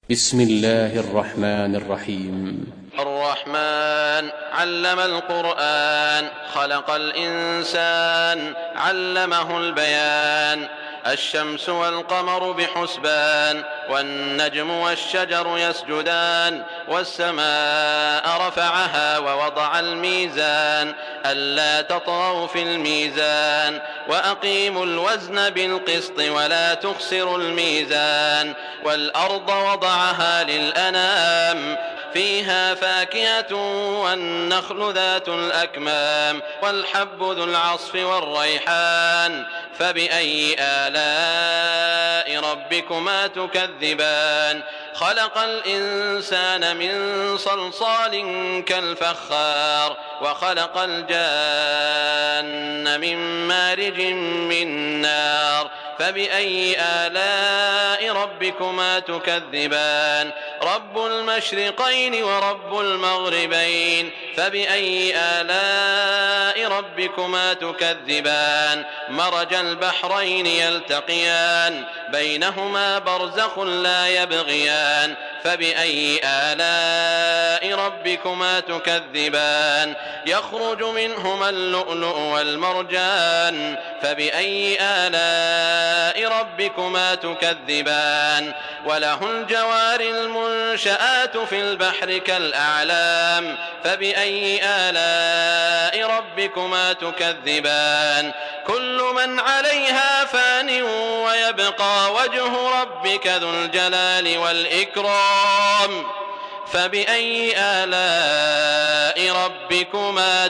بسم الله الرحمن الرحيم. الرحمن علم القرآن، خلق الإنسان، علمه البيان. الشمس والقمر بحسبان، والنجم والشجر يسجدان، والسماء رفعها ووضع الميزان ألا تطغوا في الميزان، وأقيموا الوزن بالقسط ولا تخسروا الميزان. والأرض وضعها للأنام، فيها فاكهة والنخل ذات الأكمام، والحب ذو العصف والريحان. فبأي آلاء ربكما تكذبان؟ خلق الإنسان من صلصال كالفخار، وخلق الجان من مارج من نار. فبأي آلاء ربكما تكذبان؟ رب المشرقين ورب المغربين. فبأي آلاء ربكما تكذبان؟ مرج البحرين يلتقيان، بينهما برزخ لا يبغيان. فبأي آلاء ربكما تكذبان؟ يخرج منهما اللؤلؤ والمرجان. فبأي آلاء ربكما تكذبان؟ وله الجوار المنشآت في البحر كالأعلام. فبأي آلاء ربكما تكذبان؟ كل من عليها فان، ويبقى وجه ربك ذو الجلال والإكرام. فبأي آلاء ربكما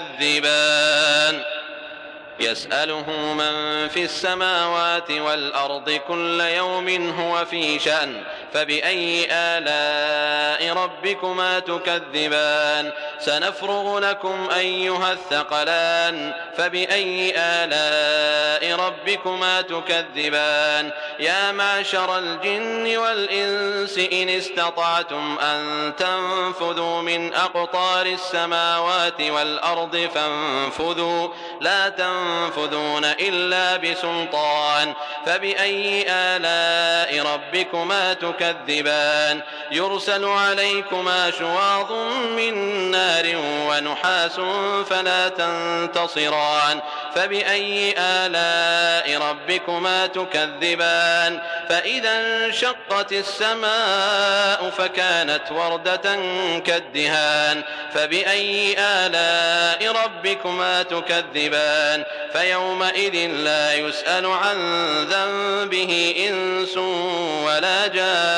تكذبان؟ يسأله من في السماوات والأرض كل يوم هو في شأن. فبأي آلاء ربكما تكذبان؟ سنفرغ لكم أيها الثقلان. فبأي آلاء ربكما تكذبان؟ يا معشر الجن والإنس إن استطعتم أن تنفذوا من أقطار السماوات والأرض فانفذوا، لا تنفذون إلا بسلطان. فبأي آلاء ربكما تكذبان؟ يرسل عليكما شواظ من نار ونحاس فلا تنتصران. فبأي آلاء ربكما تكذبان؟ فإذا انشقت السماء فكانت وردة كالدهان. فبأي آلاء ربكما تكذبان؟ فيومئذ لا يسأل عن ذنبه إنس ولا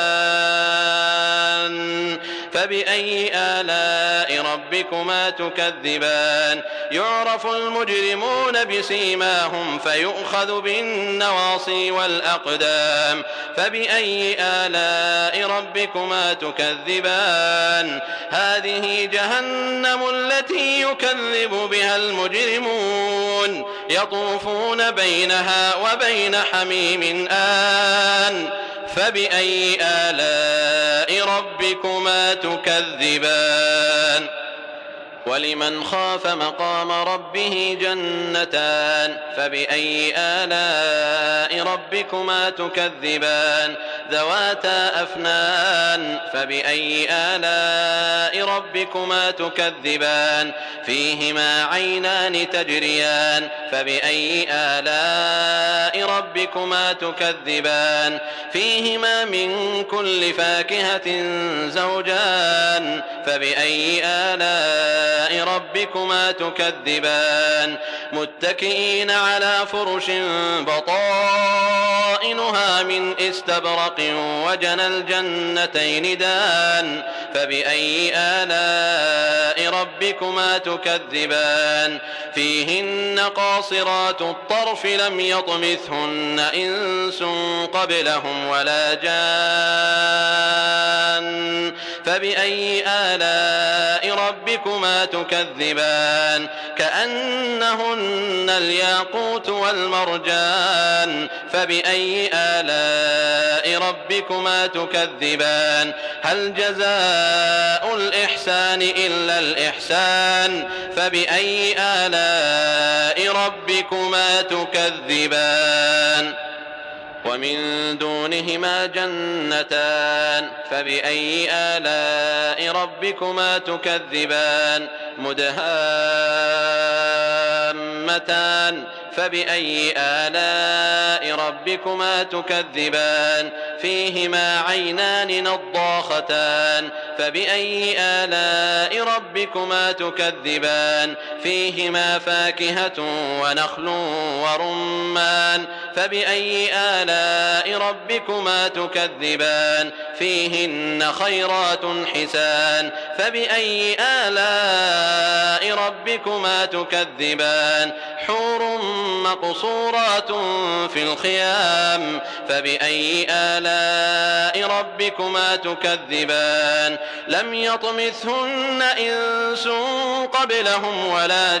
جان. فبأي آلاء ربكما تكذبان؟ يعرف المجرمون بسيماهم فيؤخذ بالنواصي والأقدام. فبأي آلاء ربكما تكذبان؟ هذه جهنم التي يكذب بها المجرمون، يطوفون بينها وبين حميم آن. فبأي آلاء ربكما تكذبان؟ ولمن خاف مقام ربه جنتان. فبأي آلاء ربكما تكذبان؟ ذواتا أفنان. فبأي آلاء ربكما تكذبان؟ فيهما عينان تجريان. فبأي آلاء ربكما تكذبان؟ فيهما من كل فاكهة زوجان. فبأي آلاء ربكما تكذبان؟ متكئين على فرش بطائنها من استبرق وجنى الجنتين دان. فبأي آلاء ربكما تكذبان؟ فيهن قاصرات الطرف لم يطمثهن إنس قبلهم ولا جان. فبأي آلاء ربكما تكذبان؟ كأنهن الياقوت والمرجان. فبأي آلاء ربكما تكذبان؟ هل جزاء الإحسان إلا الإحسان؟ فبأي آلاء ربكما تكذبان؟ ومن دونهما جنتان فبأي آلاء ربكما تكذبان مدهامتان فبأي آلاء ربكما تكذبان فيهما عينان نضاختان فبأي آلاء ربكما تكذبان فيهما فاكهة ونخل ورمان فبأي آلاء ربكما تكذبان فيهن خيرات حسان فبأي آلاء ربكما تكذبان حور مقصورات في الخيام فبأي آلاء ربكما تكذبان لم يطمثهن إنس قبلهم ولا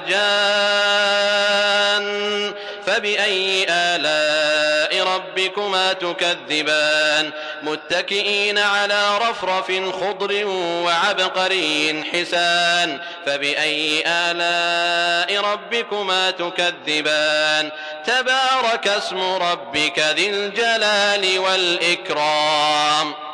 جان فبأي آلاء ربكما تكذبان متكئين على رفرف خضر وعبقري حسان فبأي آلاء ربكما تكذبان تبارك اسم ربك ذي الجلال والإكرام.